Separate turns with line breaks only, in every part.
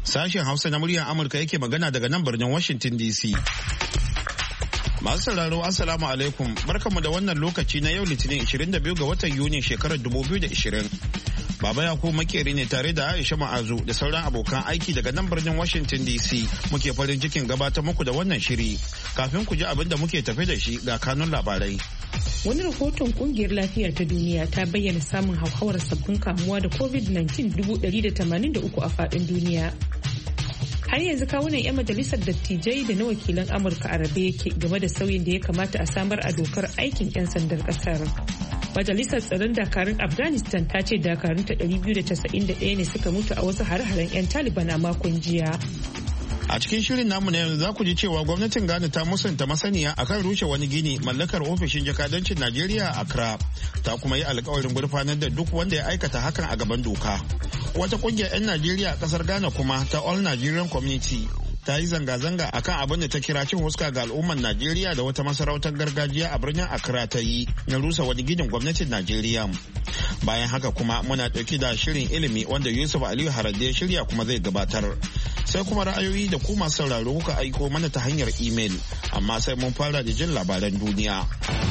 Sashen Hausa na muryar Amurka yake magana daga nan birnin Washington DC. Masu sauraro Assalamu alaikum, barkanmu da wannan lokaci na yau Litinin 22 ga watan Yuni shekarar 2020. Baba Yakubu makeri ne tare da Aisha Ma'azu da sauran abokan aiki daga nan birnin Washington DC muke farin cikin gabatar muku da wannan shiri. Kafin ku ji abin da muke tafe da shi ga kanun labarai.
Wani rahoton kungiyar lafiya ta duniya ta bayyana samun hauhawar sabbin kamuwa da COVID-19 183 a faɗin duniya. Har yanzu kawunan 'yan majalisar dattijai da na wakilan Amurka a rabe yake game da sauyin da ya kamata a samar a dokar aikin 'yan sandan kasar. Majalisar tsaron dakarun Afghanistan ta ce dakarunta 291 ne suka mutu a wasu hare-haren 'yan Taliban a makon jiya.
A cikin shirin namu na yanzu za ku ji cewa gwamnatin Ghana ta musanta masaniya akan rushe wani gini mallakar ofishin jakadancin Najeriya a Accra. Ta kuma yi alkawarin gurfanar da duk wanda ya aikata hakan a gaban doka. Wata kungiyar 'yan Najeriya a kasar Ghana kuma ta All Nigerian Community ta yi zanga-zanga akan abin da ta kira cin huska ga al'ummar Najeriya da wata masarautar gargajiya a birnin Accra ta yi na rusa wani ginin gwamnatin Najeriya. Bayan haka kuma muna ɗauki da shirin ilimi wanda Yusuf Aliyu Harade ya shirya kuma zai gabatar. Sai kuma ra'ayoyi da ku masu sauraro kuka aiko mana ta hanyar imel, amma sai mun fara da jin labaran duniya.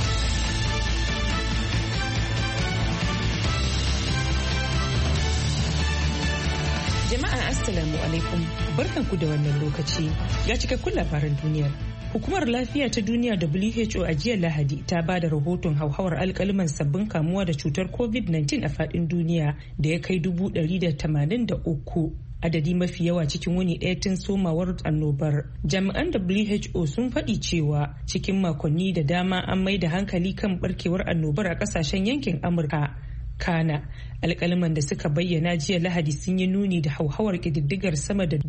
Jama'a Assalamu alaikum, barkanku da wannan lokaci. Ga cikakkun labaran duniyar. Hukumar Lafiya ta Duniya WHO a jiya Lahadi ta ba da rahoton hauhawar alkaliman sabbin kamuwa da cutar COVID-19 a faɗin duniya da ya kai 183. Adadi mafi yawa cikin wuni ɗaya tun somawar annobar. Jami'an WHO sun faɗi cewa cikin makonni da dama an mai da hankali kan barkewar annobar a ƙasashen yankin Amurka. Kana alkaliman da suka bayyana jiya Lahadi sun yi nuni da hauhawar ƙididdigar sama da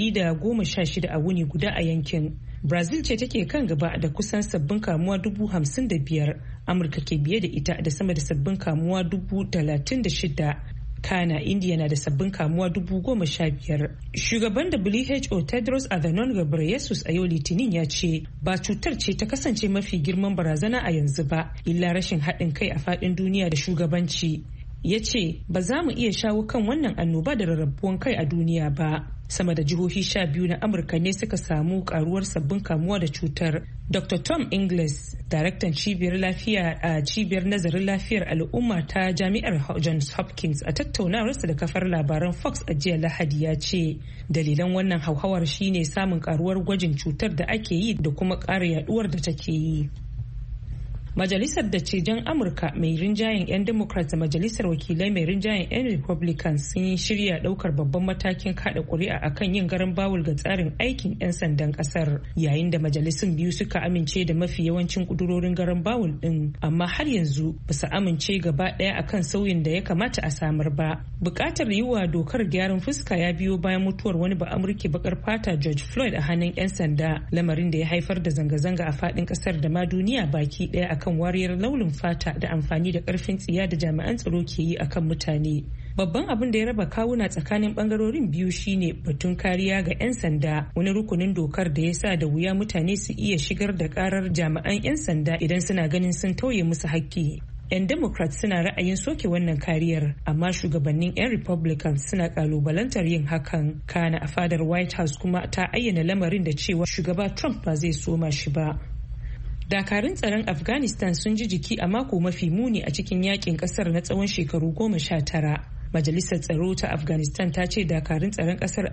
116 a wuni guda a yankin. Brazil ce take kan gaba da kusan sabbin kamuwa 55,000. Amurka ke biye da ita da sama da sabbin kamuwa 36,000. Kana India na da sabbin kamuwa 15,000. Shugaban WHO Tedros Adhanom Ghebreyesus a yau Litinin ya ce ba cutar ce ta kasance mafi girman barazana a yanzu ba, illa rashin haɗin kai a faɗin duniya da shugabanci. Ya ce ba za mu iya shawo kan wannan annoba da rarrabuwan kai a duniya ba. Sama da jihohi 12 na Amurka ne suka samu karuwar sabbin kamuwa da cutar. Dr. Tom Inglis, daraktan cibiyar lafiya a cibiyar nazarin lafiyar al'umma ta Jami'ar Johns Hopkins, a tattaunawarsa da kafar labaran Fox a jiya Lahadi ya ce dalilan wannan hauhawar shine samun karuwar gwajin cutar da ake yi da kuma ƙara yaduwar da take yi. Majalisar Dattijan Amurka mai rinjayen 'yan Democrats da Majalisar Wakilai mai rinjayen 'yan Republicans sun yi shirya daukar babban matakin kada kuri'a akan yin garan bawul ga tsarin aikin 'yan sandan kasar, yayin da majalisun biyu suka amince da mafi yawancin kudurorin garan bawul din, amma har yanzu ba su amince gaba daya akan sauyin da ya kamata a samar ba. Bukatar yi wa dokar gyaran fuska ya biyo bayan mutuwar wani ba'amurke bakar fata George Floyd a hannun 'yan sanda, lamarin da ya haifar da zanga-zanga a fadin kasar da ma duniya baki daya akan wariyar launin fata da amfani da karfin tsiya da jami'an tsaro ke yi akan mutane. Babban abin da ya raba kawuna tsakanin bangarorin biyu shine batun kariya ga 'yan sanda, wani rukunin dokar da ya sa da wuya mutane su iya shigar da karar jami'an 'yan sanda idan suna ganin sun tauye musu haƙƙi. 'Yan Democrats suna ra'ayin soke wannan kariyar, amma shugabannin 'yan Republicans suna kalubalantar yin hakan. Kana a fadar White House kuma ta ayyana lamarin da cewa shugaba Trump ba zai soma shi ba. Dakarun tsaron Afghanistan sun ji jiki a mako mafi muni a cikin yakin kasar na tsawon shekaru 19. Majalisar Tsaro ta Afghanistan ta ce dakarun tsaron kasar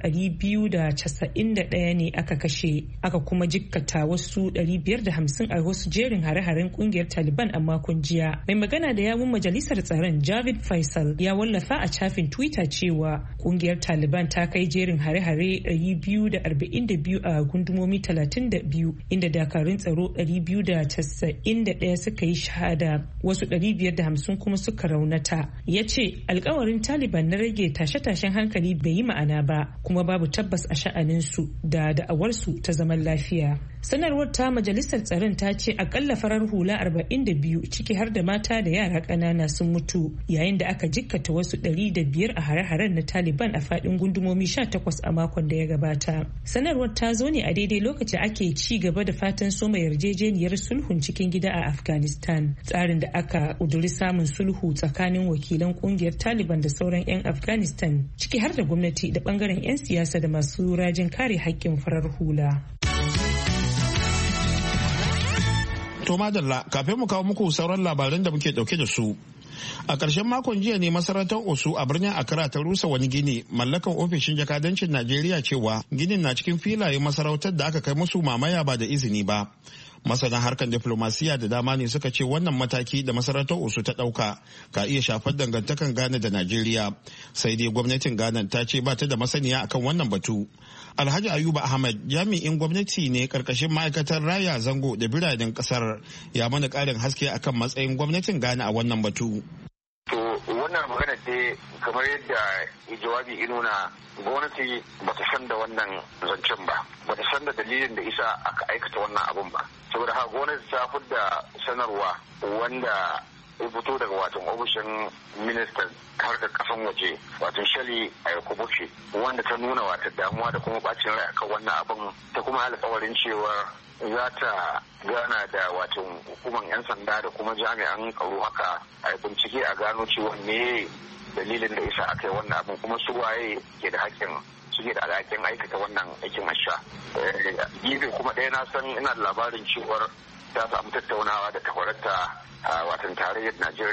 291 ne aka kashe, aka kuma jikkata wasu 550 a wasu jerin hare-haren kungiyar Taliban a makon jiya. Mai magana da yawun majalisar tsaron Javid Faisal ya wallafa a shafin Twitter cewa kungiyar Taliban ta kai jerin hare-hare 242 a gundumomi 32, inda dakarun tsaro 291 suka yi shahada, wasu 550 kuma suka raunata. Ya ce alkawarin Taliban na rage tashe-tashen hankali bai yi ma'ana ba, kuma babu tabbas a sha'aninsu da da'awarsu ta zaman lafiya. Sanarwar ta majalisar tsaron ta ce akalla farar hula 42 ciki har da mata da yara ƙanana sun mutu yayin da aka jikkata wasu 105 a hare-haren na Taliban a faɗin gundumomi 18 a makon da ya gabata. Sanarwar ta zo ne a daidai lokacin ake ci gaba da fatan soma yarjejeniyar sulhun cikin gida a Afghanistan. Tsarin da aka ƙuduri samun sulhu tsakanin wakilan ƙungiyar Taliban da sauran 'yan Afghanistan ciki har da gwamnati da ɓangaren 'yan siyasa da masu rajin kare haƙƙin farar hula.
To madalla, kafin mu kawo muku sauran labaran da muke dauke da su. A ƙarshen makon jiya ne masarautar Osu a birnin Accra ta rusa wani gini mallakan ofishin jakadancin Najeriya cewa ginin na cikin filayen masarautar da aka kai musu mamaya ba da izini ba. Masana harkar diplomasiya da dama ne suka ce wannan mataki da masarautar Osu ta ɗauka ka iya shafar dangantakan Ghana da Najeriya. Sai dai gwamnatin Ghana ta ce ba ta da masaniya akan wannan batu. Alhaji Ayuba Ahmad jami'in gwamnati ne karkashin ma'aikatar raya zango da biranen kasar ya mana ƙarin haske akan matsayin gwamnatin Ghana a wannan batu.
To wannan magana ce kamar yadda jawabi nuna gwamnati ba ta san da wannan zancen ba ta san da dalilin da isa aka aikata wannan abun ba saboda haka gwamnati ta fidda sanarwa wanda ya fito daga watan ofishin ministan harkar kasan waje watan shali a yakubushi wanda ta nuna wata damuwa da kuma bacin rai akan wannan abin ta kuma alkawarin cewa za ta gana da watan hukumar 'yan sanda da kuma jami'an tsaro haka a bincike a gano cewa me dalilin da isa aka yi wannan abin kuma su waye ke da hakkin suke da alhakin aikata wannan aikin asha. Gefe kuma ɗaya na san ina da labarin cewar ta samu tattaunawa da takwararta a watan tarayyar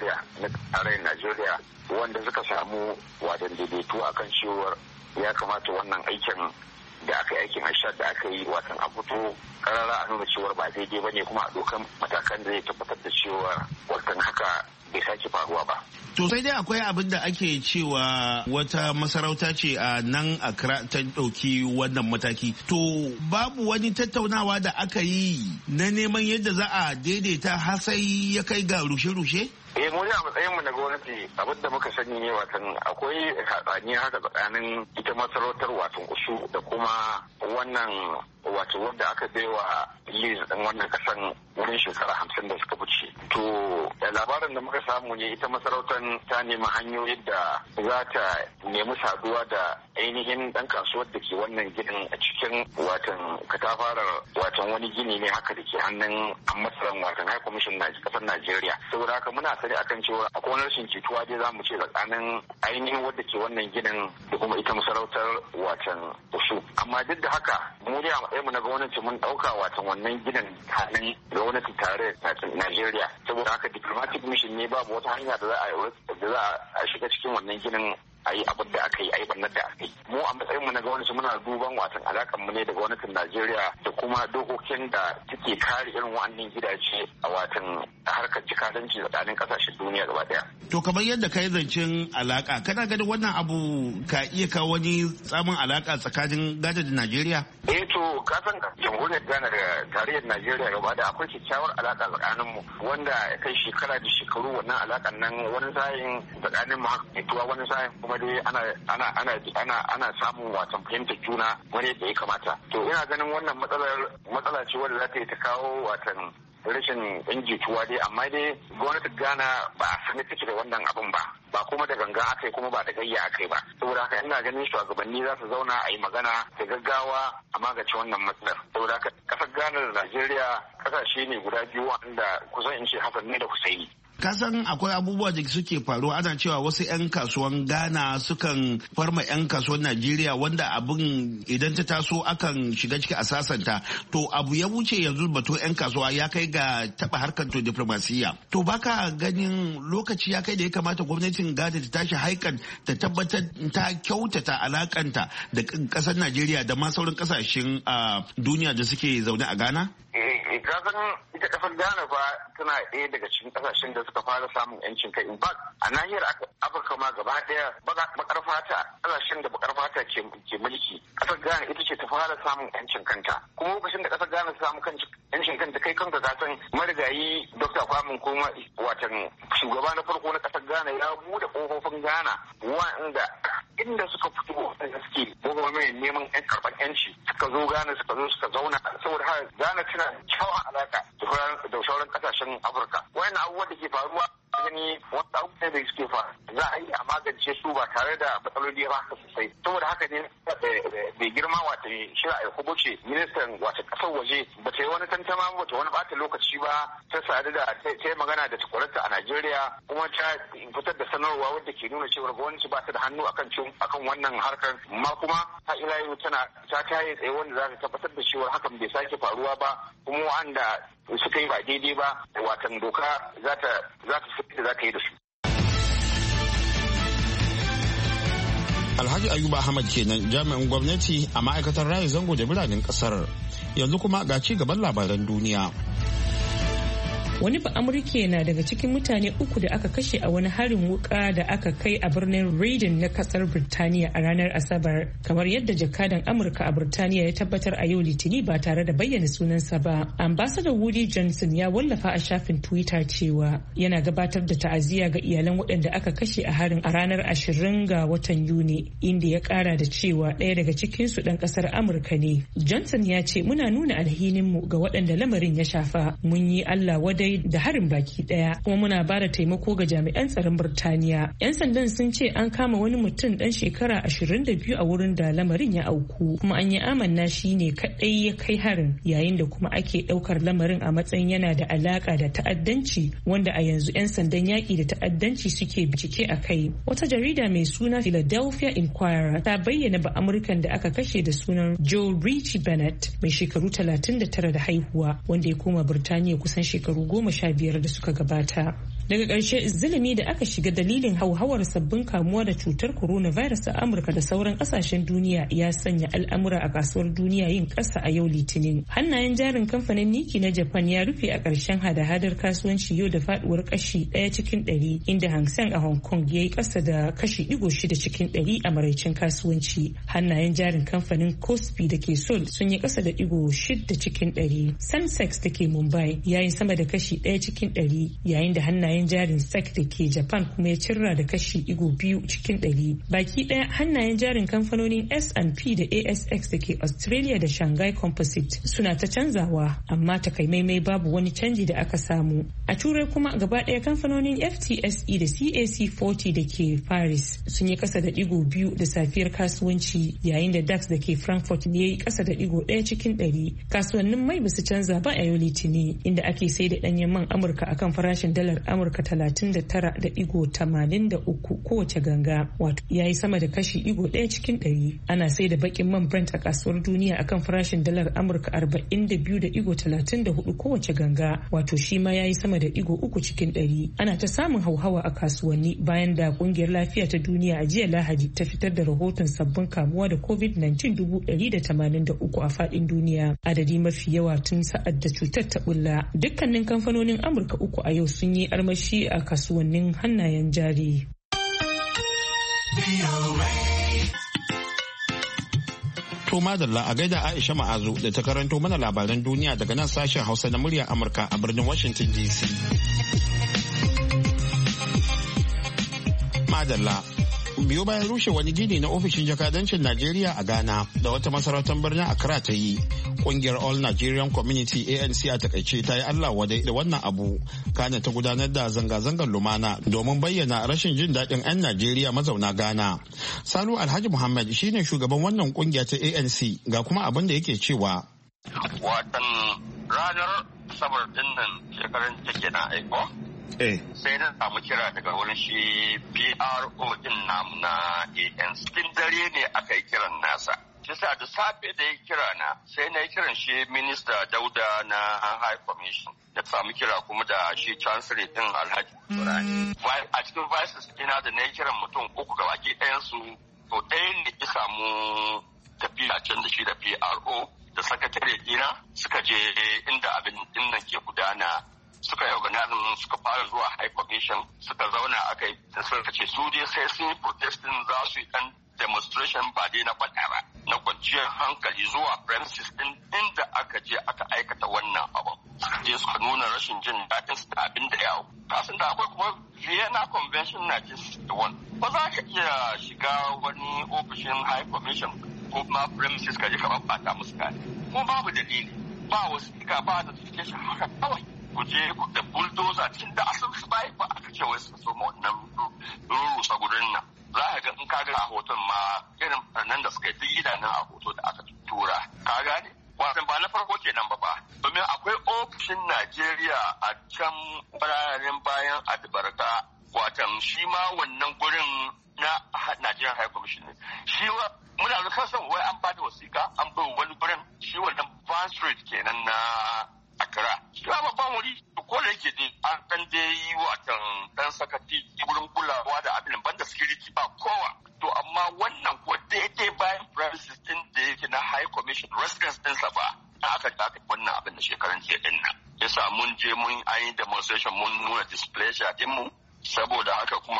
Najeriya wanda suka samu watan daidaito akan cewar ya kamata wannan aikin da aka yi aikin ashar da aka yi watan a fito karara a nuna cewar ba daidai ba ne kuma a dokan matakan da zai tabbatar da cewar watan haka bai sake faruwa ba.
To sai dai akwai abin da ake cewa wata masarauta ce a nan Accra ta ɗauki wannan mataki. To babu wani tattaunawa da aka yi na neman yadda za a daidaita har sai ya kai ga rushe-rushe?
Mu a matsayin mu na gwamnati abin da muka sani ne watan akwai hatsaniya haka tsakanin ita masarautar watan Osu da kuma wannan wato wanda aka baiwa liz din wannan kasan wurin shekara 50 da suka fice. To labarin da muka samu ne ita masarautar ta nemi hanyoyin da za ta nemi saduwa da ainihin dan kasuwar da ke wannan ginin a cikin watan katafarar watan wani gini ne haka da ke hannun amasaran watan high commission na kasar Najeriya. Saboda haka muna sani akan cewa akwai wani rashin jituwa dai za mu ce tsakanin ainihin wadda ke wannan ginin da kuma ita masarautar watan Osu. Amma duk da haka mu ne a matsayin mu na gwamnati mun dauka watan wannan ginin hannun gwamnati tare da Najeriya. Saboda haka diplomatic mission ne babu wata hanya da za a shiga cikin wannan ginin a yi abin da aka yi a yi bannar da aka yi. Mu a matsayinmu na gwamnati muna duban watan alakan mu ne da gwamnatin Najeriya da kuma dokokin da suke kare irin wa'annan gidaje a watan harkar jikadanci tsakanin kasashen duniya gaba daya.
To kamar yadda ka yi zancen alaka kana ganin wannan abu ka iya kawo wani tsamin alaka tsakanin Ghana da Najeriya?
To ka san jamhuriyar Ghana da tarayyar Najeriya gaba da akwai kyakkyawar alaka tsakanin mu wanda ya kai shekara da shekaru wannan alakan nan wani sa'in tsakanin mu haka wani sa'in kuma dai ana samun watan fahimtar juna wani yadda ya kamata. To ina ganin wannan matsala ce wadda za ta yi ta kawo watan rashin yan jituwa dai amma dai gwamnatin Ghana ba a sani take da wannan abin ba kuma da ganga aka yi kuma ba da gayya aka yi ba. Saboda haka ina ganin shugabanni za su zauna a yi magana da gaggawa a magance wannan matsalar. Saboda haka kasar Ghana da Najeriya kasashe ne guda biyu wanda kusan in ce Hassan ne da Husaini.
Kasan akwai abubuwa da suke faruwa ana cewa wasu 'yan kasuwan Ghana sukan farma 'yan kasuwan Najeriya wanda abin idan ta taso akan shiga ciki a sasanta. To abu ya wuce yanzu bato 'yan kasuwa ya kai ga taba harkar to diplomasiya. To baka ganin lokaci ya kai da ya kamata gwamnatin Ghana ta tashi haikan ta tabbatar ta kyautata alakanta da kasar Najeriya da ma sauran kasashen duniya da suke zaune a Ghana?
Kasan ita kasar Ghana fa tana ɗaya daga cikin kasashen da suka fara samun yancin kai. In fact a nahiyar Afirka ma gaba ɗaya bakar fata kasashen da bakar fata ke mulki kasar Ghana ita ce ta fara samun yancin kanta. Kuma lokacin da kasar Ghana ta samu yancin kanta kai kanka ka san marigayi Dr. Kwame Nkrumah watan shugaba na farko na kasar Ghana ya bude kofofin Ghana wanda inda suka fito da suke gwamnati neman yan karɓar yanci suka zo Ghana suka zauna saboda haka Ghana tana kyawun alaka da sauran kasashen Afirka. Wayannan abubuwan da ke faruwa gani wata abubuwan da suke faru za a yi a magance su ba tare da matsaloli ba haka sosai. Saboda haka ne bai girma wata Shira Yakubu ce ministan wata kasar waje ba ta yi wani tantama ba ta wani bata lokaci ba ta sadu da ta yi magana da takwararta a Najeriya kuma ta fitar da sanarwa wadda ke nuna cewa gwamnati ba ta da hannu akan wannan harkar amma kuma har ila yau ta taye tsaye wanda za ta tabbatar da cewa hakan bai sake faruwa ba kuma wanda suka yi ba daidai ba watan doka za ta yi da su.
Alhaji Ayuba Ahmad kenan jami'in gwamnati a ma'aikatar raya zango da biranen kasar. Yanzu kuma ga ci gaban labaran duniya.
Wani Ba'amurke na daga cikin mutane 3 da aka kashe a wani harin wuka da aka kai a birnin Reading na kasar Birtaniya a ranar Asabar, kamar yadda jakadan Amurka a Birtaniya ya tabbatar a yau Litini ba tare da bayyana sunansa ba. Ambassador Woody Johnson ya wallafa a shafin Twitter cewa yana gabatar da ta'aziyya ga iyalan waɗanda aka kashe a harin a ranar 20 ga watan Yuni, inda ya ƙara da cewa ɗaya daga cikinsu ɗan ƙasar Amurka ne. Johnson ya ce muna nuna alhininmu ga waɗanda lamarin ya shafa. Mun yi Allah wadai da harin baki daya kuma muna ba da taimako ga jami'an tsaron Birtaniya. 'Yan sandan sun ce an kama wani mutum dan shekara 22 a wurin da lamarin ya auku kuma an yi amanna shi ne kadai ya kai harin, yayin da kuma ake daukar lamarin a matsayin yana da alaka da ta'addanci wanda a yanzu 'yan sandan yaki da ta'addanci suke bincike a kai. Wata jarida mai suna Philadelphia Inquirer ta bayyana Ba'amurkan da aka kashe da sunan Joe Ritchie Bennett mai shekaru 39 da haihuwa wanda ya koma Birtaniya kusan shekaru 15 da suka gabata. Daga ƙarshe zulumi da aka shiga dalilin hauhawar sabbin kamuwa da cutar coronavirus a Amurka da sauran ƙasashen duniya ya sanya al'amura a kasuwar duniya yin ƙasa a yau Litinin. Hannayen jarin kamfanin Nike na Japan ya rufe a ƙarshen hada-hadar kasuwanci yau da faduwar kashi 1 cikin 100, inda Hang Seng a Hong Kong ya yi ƙasa da kashi 6 cikin 100 a maraicin kasuwanci. Hannayen jarin kamfanin Kospi da ke Seoul sun yi ƙasa da 6 cikin 100. Sensex da ke Mumbai ya yi sama da kashi 1 cikin 100, yayin da hannayen jarin SEC da ke Japan kuma ya cirra da kashi 2 cikin 100. Baki daya hannayen jarin kamfanonin S&P da ASX da ke Australia da Shanghai Composite suna ta canzawa, amma takamaimai babu wani canji da aka samu. A Turai kuma gaba daya kamfanonin FTSE da CAC 40 da ke Paris sun yi kasa da 2 da safiyar kasuwanci, yayin da DAX da ke Frankfurt ne ya yi kasa da 1 cikin 100. Kasuwannin mai basu canza ba a yau Litinin, inda ake sai da danyen man Amurka akan farashin dalar Amurka 39.83 kowace ganga, wato ya yi sama da kashi 1 cikin 100. Ana sai da bakin man Brent a kasuwar duniya akan farashin dalar Amurka 42.34 kowace ganga, wato shi ma ya yi sama da 3 cikin 100. Ana ta samun hauhawa a kasuwanni bayan da kungiyar lafiya ta duniya a jiya Lahadi ta fitar da rahoton sabbin kamuwa da COVID-19 183 a faɗin duniya, adadi mafi yawa tun sa'ad da cutar ta bulla. Dukkanin kamfanonin Amurka 3 a yau sun yi armashi a kasuwannin hannayen jari.
To madalla a gaida Aisha Ma'azu da ta karanto mana labaran duniya daga nan sashen Hausa na muryar Amurka a birnin Washington DC. Madalla. Biyo bayan rushe wani gini na ofishin jakadancin Najeriya a Ghana da wata masarautar birnin Accra ta yi, kungiyar All Nigerian Community ANC a takaice ta yi Allah wadai da wannan abu, kana ta gudanar da zanga-zangar lumana domin bayyana rashin jin daɗin 'yan Najeriya mazauna Ghana. Salu Alhaji Muhammad shine shugaban wannan kungiya ta ANC, ga kuma abin da yake cewa.
Watan ranar Asabar din nan shekaran take na aiko? Sai na samu kira daga wurin shi PRO din namu na ANC. Cikin dare ne aka yi kiran nasa. Kisa da safe da ya kira na sai na yi kiran shi Minista Dauda na High Commission. Da samu kira kuma da shi Chancellor din Alhaji Turani. A cikin vices ina da na yi kiran mutum 3 ga baki ɗayansu. To ɗaya ne ya samu tafiya can da shi da PRO da sakatare dina suka je inda abin din nan ke gudana suka yi organizing suka fara zuwa high commission suka zauna aka yi suka ce su dai sai sun yi protesting za su yi dan demonstration ba dai na faɗa ba na kwanciyar hankali zuwa premises din inda aka je aka aikata wannan abu. Je suka nuna rashin jin daɗin su da abin da yawo. Kasan da akwai kuma Vienna Convention 1961. Ba za ka iya shiga wani ofishin high commission ko kuma premises ka je ka bata musu kare. Kuma babu dalili. Ba wasu ba da notification haka kawai. Ku je da bulldozer cikin da asibiti ba aka ce wai su so wannan rurusa gurin nan. Za ka ga in ka ga a hoton ma irin nan da suka yi duk idanun a hoto da aka tura. Ka gane? Wasan ba na farko kenan ba. Domin akwai ofishin Najeriya a can biranen bayan Adibarka. Watan shi ma wannan gurin na Nigerian High Commission ne. Shi muna da kasan wai an bada wasiƙa an bai wani gurin shi wannan Van Street kenan na Accra. Shi ba babban wuri ko da yake dai an dan dai yi watan dan sakati wurin kulawa da abin banda security ba kowa. To amma wannan ko daidai bayan premises din da yake na High Commission residence ɗinsa ba aka wannan abin da shekaran jiya din nan. Yasa mun je mun yi demonstration mun nuna displeasure din mu saboda haka kuma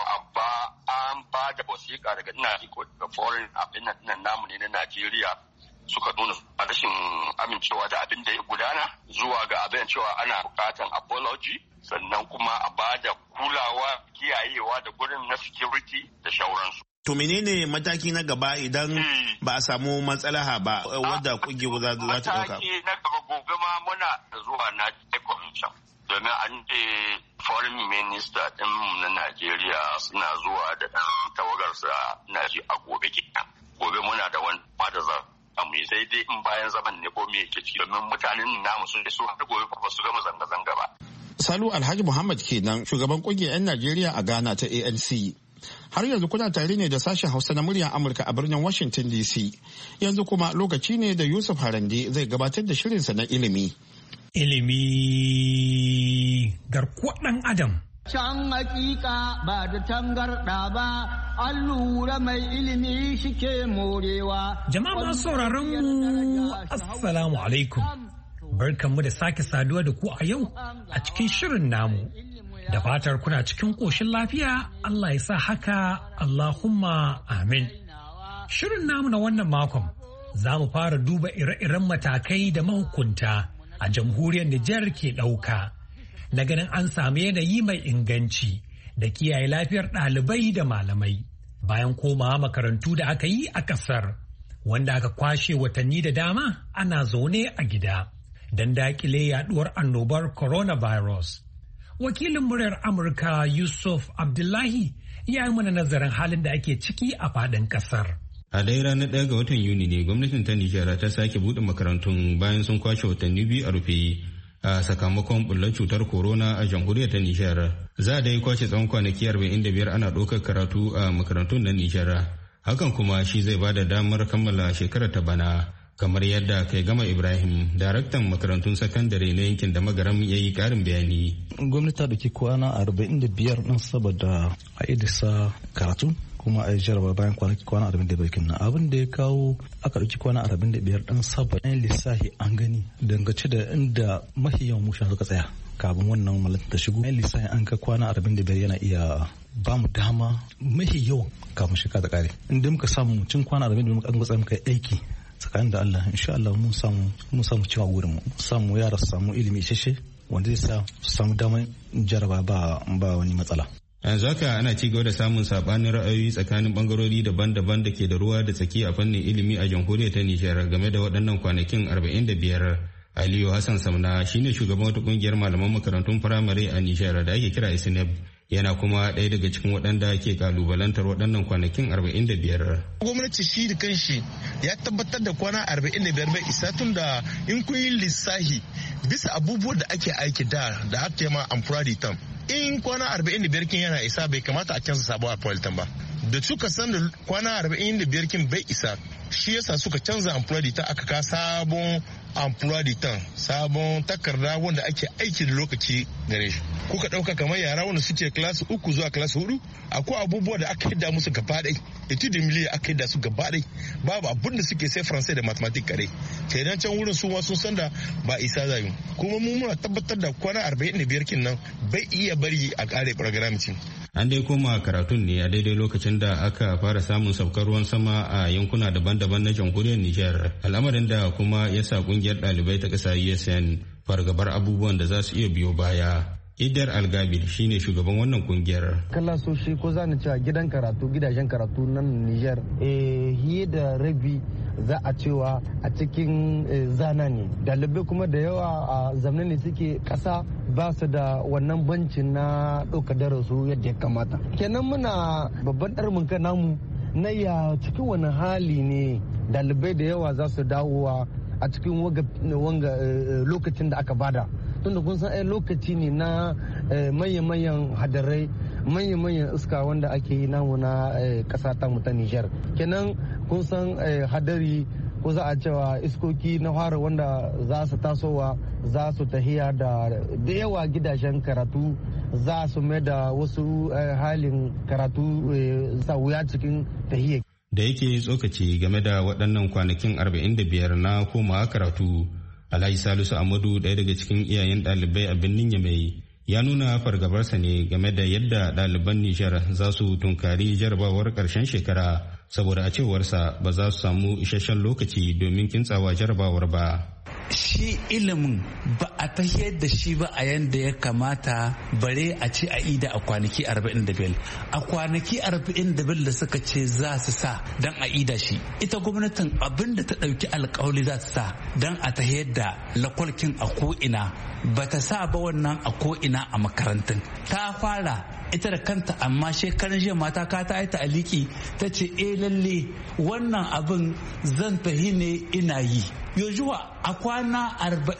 an ba da wasiƙa daga foreign abin nan namu ne na Najeriya suka nuna rashin amincewa da abin da ya gudana zuwa ga abin cewa ana bukatan apology sannan kuma a ba da kulawa kiyayewa da gurin na security da shauransu.
To menene mataki na gaba idan ba a samu matsalaha ba wadda kungiyar za ta dauka?
Mataki na gaba gobe ma muna zuwa na commission domin an ce foreign minister din na Najeriya suna zuwa da dan tawagarsa na ji a gobe kenan. Gobe muna da wani da za mu sai dai in bayan zaman ne ko me yake ci domin mutanen namu sun so har gobe ba su gama zanga-zanga ba.
Salu Alhaji Muhammad kenan shugaban kungiyar 'yan Najeriya a Ghana ta ANC. Har yanzu kuna tare ne da sashen Hausa na muryar Amurka a birnin Washington DC. Yanzu kuma lokaci ne da Yusuf Harande zai gabatar da shirinsa na ilimi.
Ilimi garkuwar ɗan Adam.
Can hakika ba da tangarɗa ba, an lura mai ilimi shike morewa.
Jama'a masu sauraron mu, Assalamu alaikum. Barkanmu da sake saduwa da ku a yau a cikin shirin namu. Da fatar kuna cikin ƙoshin lafiya, Allah ya sa haka, Allahumma amin. Shirin namu na wannan makon za mu fara duba ire-iren matakai da mahukunta a jamhuriyar Nijar ke ɗauka. Na ganin an samu yanayi mai inganci da kiyaye lafiyar ɗalibai da malamai bayan komawa makarantu da aka yi a ƙasar, wanda aka kwashe watanni da dama ana zaune a gida don daƙile yaɗuwar annobar coronavirus. Wakilin muryar Amurka Yusuf Abdullahi ya yi mana nazarin halin da ake ciki a faɗin ƙasar.
A dai ranar 1 ga watan Yuni ne gwamnatin ta Nijar ta sake buɗe makarantun bayan sun kwashe watanni 2 a rufe a sakamakon bullar cutar corona a jamhuriyar ta Nijar. Za a dai kwashe tsawon kwanaki 45 ana ɗaukar karatu a makarantun na Nijar. Hakan kuma shi zai ba da damar kammala shekarar ta bana. Kamar yadda kai gama Ibrahim, daraktan makarantun sakandare na yankin da magaram ya yi karin bayani.
Gwamnati ta dauki kwana 45 din saboda a idisa karatu kuma a jarraba bayan kwana 45 kenan. Abin da ya kawo aka dauki kwana 45 din saboda yan lissafi an gani dangace da inda mafi yawan musha suka tsaya kafin wannan malata ta shigo. Yan lissafi an ga kwana 45 yana iya ba mu dama mafi yawan kafin shekara ta kare. Inda muka samu cin kwana 45 muka gwatsa muka aiki tsakanin da Allah, insha Allah mun samu cewa wurin mu samu yara su samu ilimi isasshe wanda zai sa su samu damar jaraba ba wani matsala.
Yanzu haka ana ci gaba da samun sabanin ra'ayoyi tsakanin bangarori daban-daban da ke da ruwa da tsaki a fannin ilimi a jamhuriyar ta Nijar game da waɗannan kwanakin 45. Aliyu Hassan Samna shine shugaban wata kungiyar malaman makarantun firamare a Nijar da ake kira ISNEP. Yana kuma ɗaya daga cikin waɗanda ke kalubalantar waɗannan kwanakin 45.
Gwamnati shi da kanshi ya tabbatar da kwana 45 bai isa tun da in kun yi lissahi bisa abubuwan da ake aiki da ake ma amfani tam. In kwana 45 kin yana isa bai kamata a canza sabon appointment ba. Da suka san da kwana 45 kin bai isa shi yasa suka canza amfani ta aka ka sabon emploi du temps sabon takarda wanda ake aiki da lokaci gare shi. Kuka ɗauka kamar yara wanda suke class 3 zuwa class 4 akwai abubuwa da aka yadda musu gaba ɗai etude miliya aka yadda su gaba ɗai babu abin da suke sai français da mathematics kare kenan can wurin su ma sun san da ba isa zayu kuma mu muna tabbatar da kwana 45 kin nan bai iya bari a kare program cin.
An dai koma karatun ne a daidai lokacin da aka fara samun saukar ruwan sama a yankuna daban-daban na jamhuriyar Nijar, al'amarin da kuma ya sa kungiyar ɗalibai ta ƙasa USN fargabar abubuwan da za su iya biyo baya. Idar Algabil shine shugaban wannan kungiyar.
Kallasoshi ko zani cewa gidajen karatu nan Nijar hiye da rabi za a cewa a cikin zana ne. Dalibai kuma da yawa a zamanin ne suke kasa ba su da wannan bancin na ɗaukar darasu yadda ya kamata. Kenan muna babban ɗarmin kan namu na ya cikin wani hali ne dalibai da yawa za su dawowa a cikin wanga lokacin da aka bada. Tunda kun san lokaci ne na manyan hadarai manyan iska wanda ake yi namu na kasa ta mu ta Nijar. Kenan kun san hadari ko za a cewa iskoki na fara wanda za su tasowa za su tahiya da yawa gidajen karatu za su mai da wasu halin karatu sa wuya cikin tahiyya.
Da yake tsokaci game da waɗannan kwanakin 45 na komawa karatu, Alhaji Salisu Amadu, ɗaya daga cikin iyayen ɗalibai a birnin Yamai, ya nuna fargabarsa ne game da yadda ɗaliban Nijar za su tunkari jarabawar ƙarshen shekara, saboda a cewarsa ba za su samu isasshen lokaci domin kintsawa jarabawar ba.
Shi ilimin ba a tafiyar da shi ba a yanda ya kamata, bare a ce a ida a kwanaki 45. A kwanaki 45 da suka ce za su sa don a ida shi, ita gwamnatin abin da ta ɗauki alkawali za ta sa don a tafiyar da lakwalkin a ko'ina ba ta sa ba wannan a ko'ina a makarantun. Ta fara ita da kanta, amma shekaran jiya mata ka ta aita aliki ta ce lalle wannan abin zan tahi ne ina yi. Yojuwa a kwana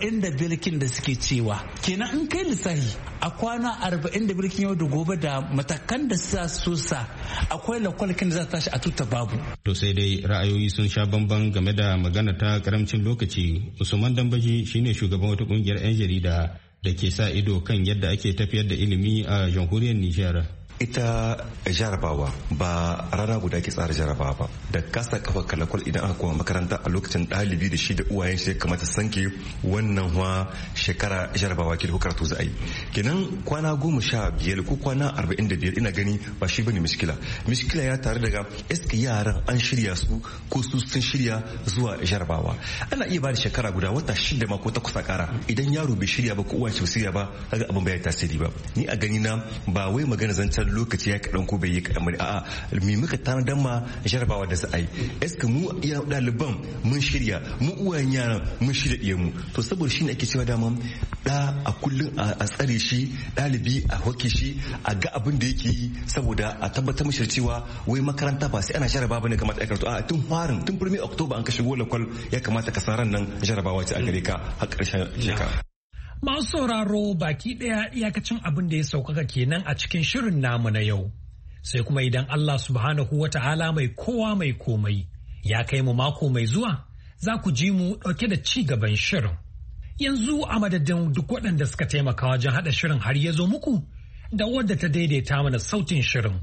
45 kin da suke cewa kenan in kai lissahi a kwana 45 kin yau da gobe da matakan da sa so sa akwai lakwalkin da za ta tashi a tuta babu.
To sai dai ra'ayoyi sun sha bamban game da magana ta karamcin lokaci. Usman Dambaji shine shugaban wata kungiyar 'yan jarida da ke sa ido kan yadda ake tafiyar da ilimi a jamhuriyar Nijar.
Ita jarabawa ba rana guda ke tsara jarabawa ba, da kasa kafa kalakwal idan aka koma makaranta a lokacin ɗalibi da shi da uwayen shi kamata sanke wannan shekara jarabawa ke da karatu za a yi. Kenan kwana 15 ko kwana 45 ina gani ba shi bane miskila ya tare daga eske yaran an shirya su ko su sun shirya zuwa jarabawa. Ana iya ba da shekara guda wata 6 ma ko 8 a kara idan yaro bai shirya ba ko uwan shi bai shirya ba kaga abin bai tasiri ba. Ni a gani na ba wai magana zancen lokaci ya kaɗan ko bai yi kaɗan bane, a'a me muka tanadar ma jarabawa da za a yi. Eske mu ɗaliban mun shirya, mu uwayen yaran mun shirya ɗiyan mu. To saboda shi ne ake cewa dama ɗa a kullum a tsare shi, ɗalibi a hoke shi, a ga abin da yake yi saboda a tabbatar mishi cewa wai makaranta ba sai ana jarabawa bane kamata a karatu. A tun farin tun 1 Oktoba an ka shigo lakwal ya kamata ka san ran nan jarabawa ce a gare ka har ƙarshen shekara.
Masu sauraro baki ɗaya iyakacin abin da ya sauƙaƙa kenan a cikin shirin namu na yau. Sai kuma idan Allah subhanahu wa ta'ala mai kowa mai komai ya kai mu mako mai zuwa, za ku ji mu ɗauke da ci gaban shirin. Yanzu a madadin duk waɗanda suka taimaka wajen haɗa shirin har ya zo muku, da wadda ta daidaita mana sautin shirin,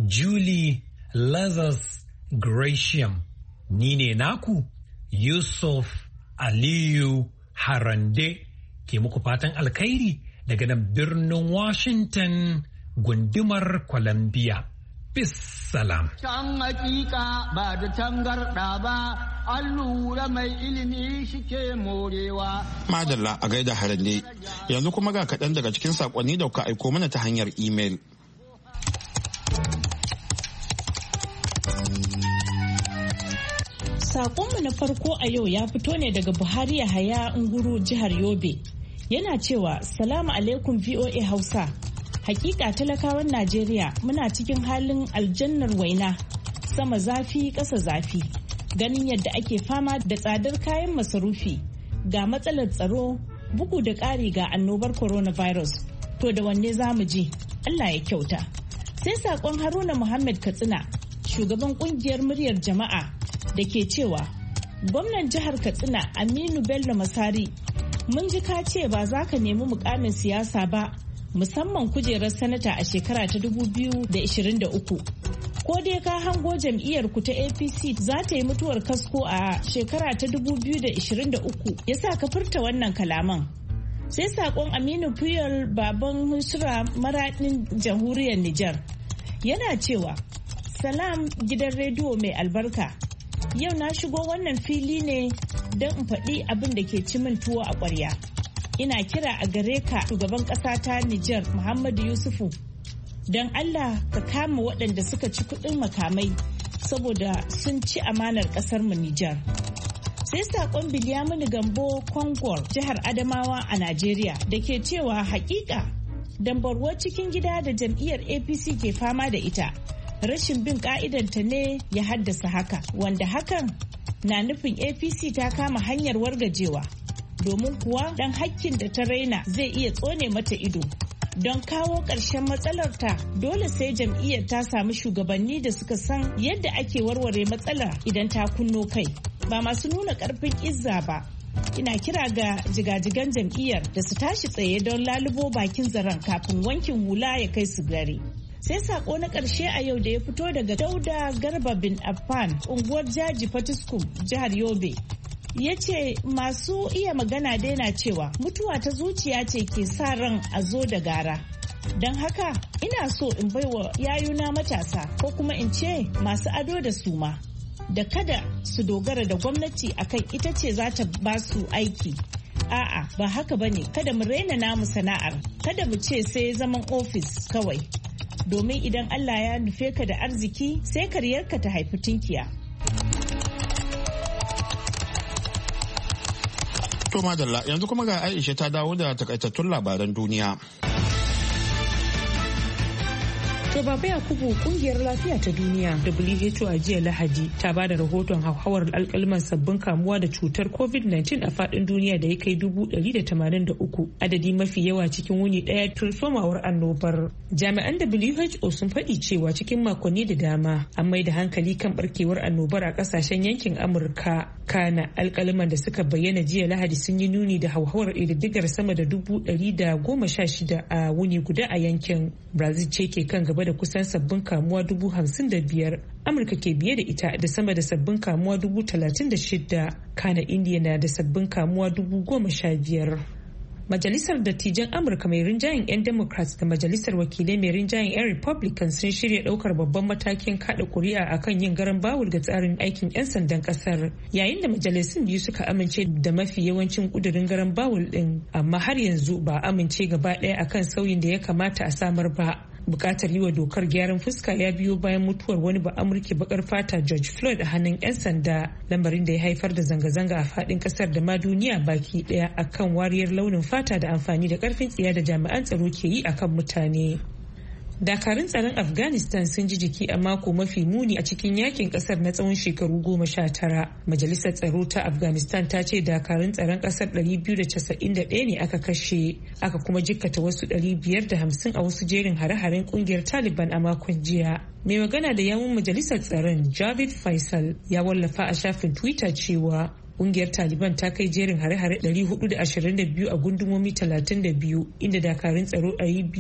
Julie Lazarus Gratiam. Ni ne naku Yusuf Aliyu Harande. Ke muku fatan alkhairi daga nan birnin Washington gundumar Columbia. Bis salam.
Can hakika ba da tangarɗa ba, an lura mai ilimi shike morewa.
Madalla a gaida harande. Yanzu kuma ga kaɗan daga cikin saƙonni da kuka aiko mana ta hanyar imel.
Saƙonmu na farko a yau ya fito ne daga Buhari Yahaya Nguru, jihar Yobe. Yana cewa salamu alaikum VOA Hausa. Hakika talakawan Najeriya muna cikin halin aljannar waina, sama zafi ƙasa zafi. Ganin yadda ake fama da tsadar kayan masarufi, ga matsalar tsaro, bugu da ƙari ga annobar coronavirus. To da wanne za mu ji? Allah ya kyauta. Sai saƙon Haruna Muhammad Katsina, shugaban ƙungiyar muryar jama'a, da ke cewa
Gwamnan jihar Katsina Aminu Bello Masari, mun ji ka ce ba za ka nemi mukamin siyasa ba, musamman kujerar sanata a shekara ta 2023. Ko dai ka hango jam'iyyar ku ta APC za ta yi mutuwar kasko a shekara ta 2023 ya sa ka furta wannan kalaman. Sai sakon Aminu Puyol baban Husra Maradin jamhuriyar Nijar yana cewa, Salam gidan rediyo mai albarka. Yau na shigo wannan fili ne don in faɗi abin da ke ci min tuwo a ƙwarya. Ina kira a gare ka shugaban ƙasa ta Nijar Muhammadu Yusufu. Don Allah ka kama waɗanda suka ci kuɗin makamai saboda sun ci amanar ƙasar mu Nijar. Sai saƙon Bilyaminu Gambo Kwangwar jihar Adamawa a Najeriya da ke cewa haƙiƙa dambarwar cikin gida da jam'iyyar APC ke fama da ita. Rashin bin ka'idanta ne ya haddasa haka, wanda hakan na nufin APC ta kama hanyar wargajewa, domin kuwa dan hakkin da ta raina zai iya tsone mata ido. Don kawo ƙarshen matsalarta dole sai jam'iyyar ta samu shugabanni da suka san yadda ake warware matsalar idan ta kunno kai, ba masu nuna ƙarfin izza ba. Ina kira ga jigajigan jam'iyyar da su tashi tsaye don lalubo bakin zaren kafin wankin hula ya kai su gare. Sai sako na ƙarshe a yau da ya fito daga Dauda Garba bin Affan, unguwar Jaji Fatiskum, jihar Yobe. Ya ce masu iya magana daina cewa mutuwa ta zuciya ce ke sa ran a zo da gara. Don haka ina so in baiwa yayuna matasa ko kuma in ce masu ado da suma da kada su dogara da gwamnati akan ita ce za ta ba su aiki. A'a ba haka bane, kada mu raina namu sana'ar, kada mu ce sai zaman ofis kawai. Domin idan Allah ya nufe ka da arziki sai karyarka ta haifi tinkiya.
To madalla, yanzu kuma ga Aisha ta dawo da takaitattun labaran duniya.
To Baba Yakubu, kungiyar lafiya ta duniya WHO a jiya Lahadi ta bada rahoton hauhawar alkalman sabbin kamuwa da cutar COVID-19 a fadin duniya da ya kai 183, adadi mafi yawa cikin wuni daya tun somawar annobar. Jami'an WHO sun faɗi cewa cikin makonni da dama an mai da hankali kan barkewar annobar a kasashen yankin Amurka. Kana alkalman da suka bayyana jiya Lahadi sun yi nuni da hauhawar ƙididdigar sama da 116 a wuni guda a yankin. Brazil ce ke kan gaba da kusan sabbin kamuwa 55,000. Amurka ke biye da ita da sama da sabbin kamuwa 36,000. Kana India na da sabbin kamuwa 15,000. Majalisar Dattijan Amurka mai rinjayen 'yan Democrats da Majalisar Wakilai mai rinjayen 'yan Republicans sun shirya daukar babban matakin kada kuri'a akan yin garan bawul ga tsarin aikin 'yan sandan kasar, yayin da majalisun biyu suka amince da mafi yawancin kudurin garan bawul din, amma har yanzu ba amince gaba ɗaya akan sauyin da ya kamata a samar ba. Bukatar yi wa dokar gyaran fuska ya biyo bayan mutuwar wani Ba'amurke bakar fata George Floyd a hannun 'yan sanda, lamarin da ya haifar da zanga-zanga a fadin kasar da ma duniya baki daya akan wariyar launin fata da amfani da karfin tsiya da jami'an tsaro ke yi akan mutane. Dakarun tsaron Afghanistan sun ji jiki a mako mafi muni a cikin yakin kasar na tsawon shekaru 19. Majalisar tsaro ta Afghanistan ta ce dakarun tsaron kasar 291 ne aka kashe, aka kuma jikkata wasu 550 a wasu jerin hare-haren kungiyar Taliban a makon jiya. Mai magana da yawun majalisar tsaron Javid Faisal ya wallafa a shafin Twitter cewa kungiyar Taliban ta kai jerin hare-hare 422 a gundumomi 32, inda dakarun tsaro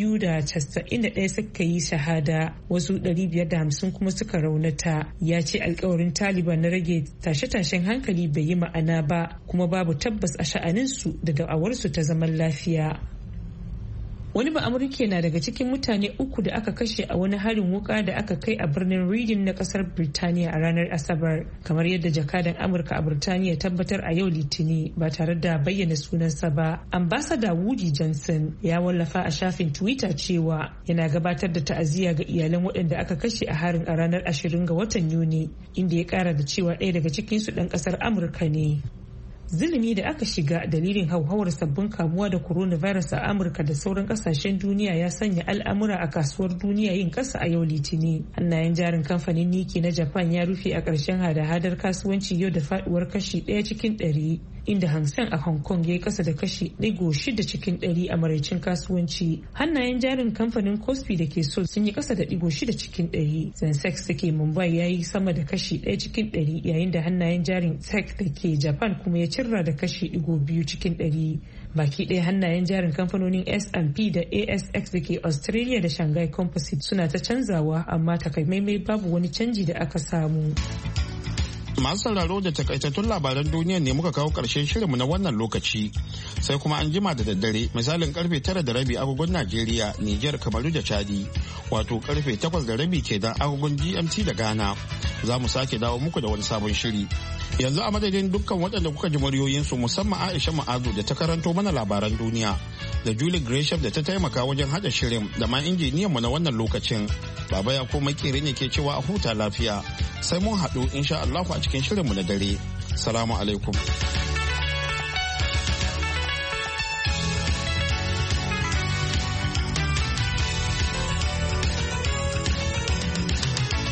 291 suka yi shahada, wasu 550 kuma suka raunata. Ya ce alkawarin Taliban na rage tashe-tashen hankali bai yi ma'ana ba, kuma babu tabbas a sha'aninsu da da'awarsu ta zaman lafiya. Wani Ba'amurke na daga cikin mutane 3 da aka kashe a wani harin wuka da aka kai a birnin Reading na kasar Birtaniya a ranar Asabar, kamar yadda jakadan Amurka a Birtaniya tabbatar a yau Litini ba tare da bayyana sunansa ba. Ambassador Woody Johnson ya wallafa a shafin Twitter cewa yana gabatar da ta'aziyya ga iyalan waɗanda aka kashe a harin a ranar 20 ga watan Yuni, inda ya ƙara da cewa ɗaya daga cikinsu ɗan ƙasar Amurka ne. Zulumi da aka shiga dalilin hauhawar sabbin kamuwa da coronavirus a Amurka da sauran kasashen duniya ya sanya al'amura a kasuwar duniya yin kasa a yau Litini. Hannayen jarin kamfanin Nike na Japan ya rufe a ƙarshen hada-hadar kasuwanci yau da faduwar kashi 1 cikin 100, inda Hang Seng a Hong Kong ya yi kasa da kashi 6 cikin 100 a maraicin kasuwanci. Hannayen jarin kamfanin Kospi da ke Seoul sun yi kasa da 6 cikin 100. Sensex da ke Mumbai ya yi sama da kashi 1 cikin 100 yayin da hannayen jarin Tech da ke Japan kuma ya cirra da kashi 2 cikin 100. Baki ɗaya hannayen jarin kamfanonin S&P da ASX da ke Australia da Shanghai Composite suna ta canzawa amma takamaimai babu wani canji da aka samu.
Masu sauraro da takaitattun labaran duniya ne muka kawo ƙarshen shirinmu na wannan lokaci. Sai kuma an jima da daddare misalin karfe 9:30 agogon Najeriya, Nijar, Kamaru da Chadi. Wato karfe 8:30 kenan agogon GMT da Ghana. Za mu sake dawo muku da wani sabon shiri. Yanzu a madadin dukkan waɗanda kuka ji muryoyinsu musamman Aisha Ma'azu da ta karanto mana labaran duniya da Julie Gresham da ta taimaka wajen haɗa shirin da ma injiniyanmu na wannan lokacin. Baba ya ko makeri ne ke cewa a huta lafiya. Sai mun haɗu insha Allah a cikin shirinmu na dare. Salamu alaikum.